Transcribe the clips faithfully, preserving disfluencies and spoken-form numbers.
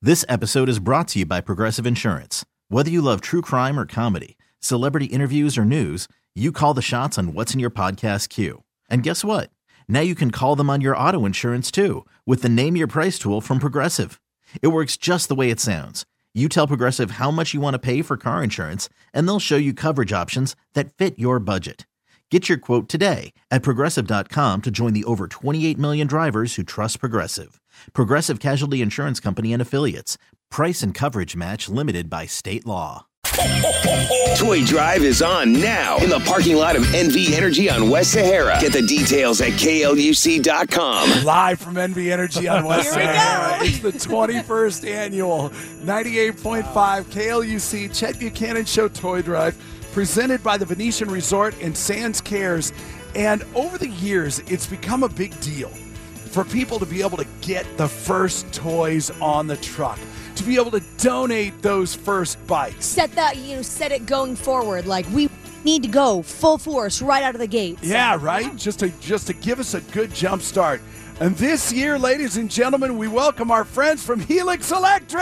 This episode is brought to you by Progressive Insurance. Whether you love true crime or comedy, celebrity interviews or news, you call the shots on what's in your podcast queue. And guess what? Now you can call them on your auto insurance too with the Name Your Price tool from Progressive. It works just the way it sounds. You tell Progressive how much you want to pay for car insurance, and they'll show you coverage options that fit your budget. Get your quote today at Progressive dot com to join the over twenty-eight million drivers who trust Progressive. Progressive Casualty Insurance Company and Affiliates. Price and coverage match limited by state law. Toy Drive is on now in the parking lot of N V Energy on West Sahara. Get the details at K L U C dot com. Live from N V Energy on West Here we Sahara. go. It's the twenty-first annual ninety-eight point five K L U C Chet Buchanan Show Toy Drive, presented by the Venetian Resort and Sands Cares. And over the years, it's become a big deal for people to be able to get the first toys on the truck, to be able to donate those first bikes. Set that, you know, set it going forward. Like, we need to go full force right out of the gate. So. Yeah, right? Just to just to give us a good jump start. And this year, ladies and gentlemen, we welcome our friends from Helix Electric!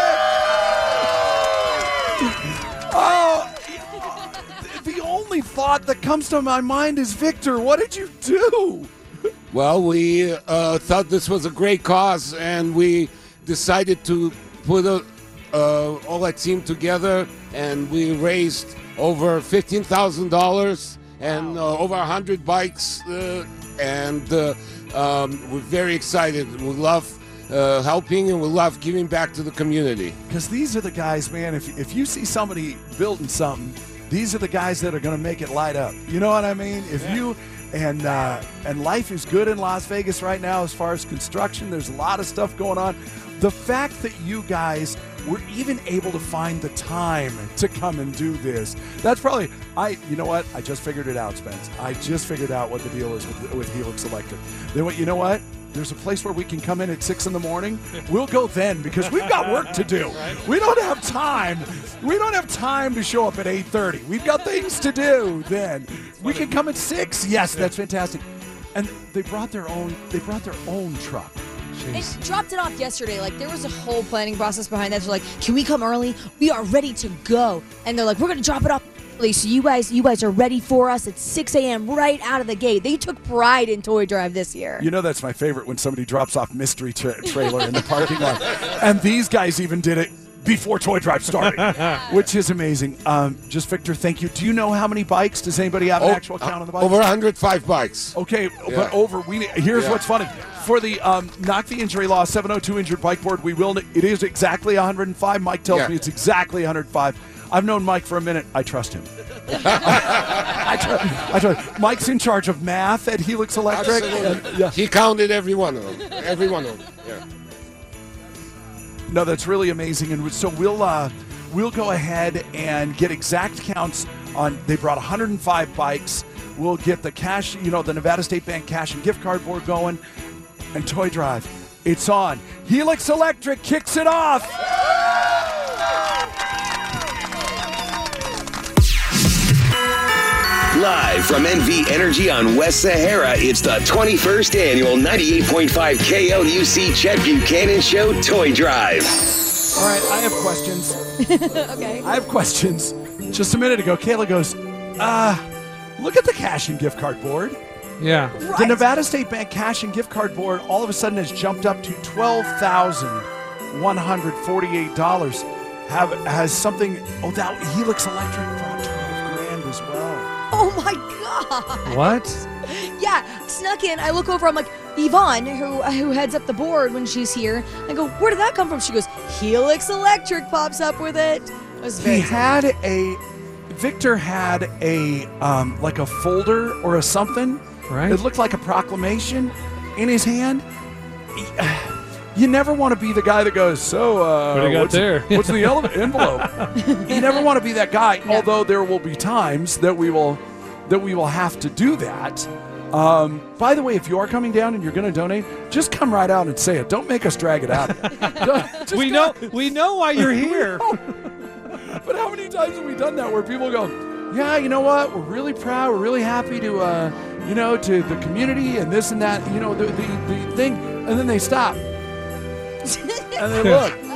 Oh, the only thought that comes to my mind is, Victor, what did you do? Well, we uh, thought this was a great cause, and we decided to put a, uh, all that team together, and we raised over fifteen thousand dollars and uh, over one hundred bikes, uh, and uh, um, we're very excited. We love uh, helping, and we love giving back to the community. Because these are the guys, man, if, if you see somebody building something, these are the guys that are going to make it light up. You know what I mean? If yeah. you... And uh, and life is good in Las Vegas right now as far as construction. There's a lot of stuff going on. The fact that you guys were even able to find the time to come and do this, that's probably, I. you know what? I just figured it out, Spence. I just figured out what the deal is with, with Helix Electric. Then what? You know what? There's a place where we can come in at six in the morning. We'll go then because we've got work to do. We don't have time. We don't have time to show up at eight thirty. We've got things to do then. We can come at six. Yes, that's fantastic. And they brought their own. They brought their own truck. It dropped it off yesterday. Like, there was a whole planning process behind that. They're like, can we come early? We are ready to go. And they're like, we're going to drop it off early, so you guys, you guys are ready for us at six a.m. right out of the gate. They took pride in Toy Drive this year. You know, that's my favorite, when somebody drops off mystery tra- trailer in the parking lot. And these guys even did it before Toy Drive started, which is amazing. Um, just, Victor, thank you. Do you know how many bikes? Does anybody have an Oh, actual count on the bikes? Over one hundred five bikes. Okay, Yeah. but over. We here's Yeah. what's funny. For the um, Knock the Injury Law seven oh two injured bike board, we will. It is exactly one hundred five. Mike tells Yeah. me it's exactly one hundred five. I've known Mike for a minute. I trust him. I, tr- I trust. Mike's in charge of math at Helix Electric. Absolutely. And, yeah. He counted every one of them. Every one of them. Yeah. No, that's really amazing. And so we'll uh, we'll go ahead and get exact counts on. They brought one hundred five bikes. We'll get the cash, you know, the Nevada State Bank cash and gift card board going. And Toy Drive, it's on. Helix Electric kicks it off. Live from N V Energy on West Sahara, it's the twenty-first annual ninety-eight point five K L U C Chet Buchanan Show Toy Drive. All right, I have questions. Okay. I have questions. Just a minute ago, Kayla goes, uh, look at the cash and gift card board. Yeah. Right. The Nevada State Bank cash and gift card board all of a sudden has jumped up to twelve thousand one hundred forty-eight dollars. Have has something, oh, that Helix Electric brought twelve grand as well. Oh, my God. What? Yeah, snuck in. I look over. I'm like, Yvonne, who who heads up the board when she's here. I go, where did that come from? She goes, Helix Electric pops up with it. It was very He had a, Victor had a, um, like a folder or a something. Right. It looked like a proclamation in his hand. He, uh, you never want to be the guy that goes, so, uh, What do you got what's, there? what's in the ele- envelope? You never want to be that guy, Yeah. although there will be times that we will that we will have to do that. Um, by the way, if you are coming down and you're going to donate, just come right out and say it. Don't make us drag it out. Just We go- know we know why you're here. But how many times have we done that where people go, yeah, you know what? We're really proud. We're really happy to, uh, you know, to the community and this and that, you know, the, the, the thing. And then they stop. And they look.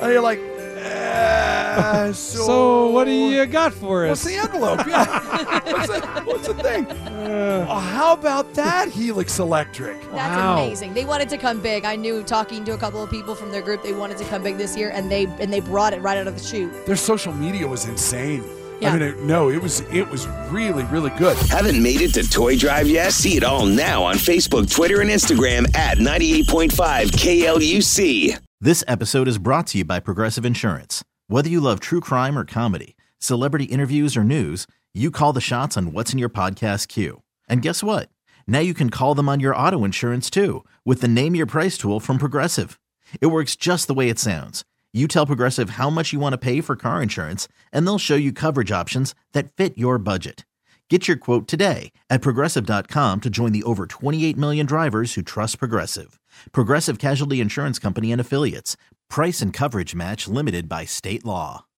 And you're like, eh, so, So what do you got for What's us? the envelope? Yeah. what's, the, what's the thing? Oh, how about that That's Helix Electric? Wow. amazing. They wanted to come big. I knew talking to a couple of people from their group, they wanted to come big this year, and they and they brought it right out of the chute. Their social media was insane. Yeah. I mean, it, no, it was it was really, really good. Haven't made it to Toy Drive yet? See it all now on Facebook, Twitter, and Instagram at ninety-eight point five K L U C. This episode is brought to you by Progressive Insurance. Whether you love true crime or comedy, celebrity interviews or news, you call the shots on what's in your podcast queue. And guess what? Now you can call them on your auto insurance too with the Name Your Price tool from Progressive. It works just the way it sounds. You tell Progressive how much you want to pay for car insurance, and they'll show you coverage options that fit your budget. Get your quote today at Progressive dot com to join the over twenty-eight million drivers who trust Progressive. Progressive Casualty Insurance Company and Affiliates. Price and coverage match limited by state law.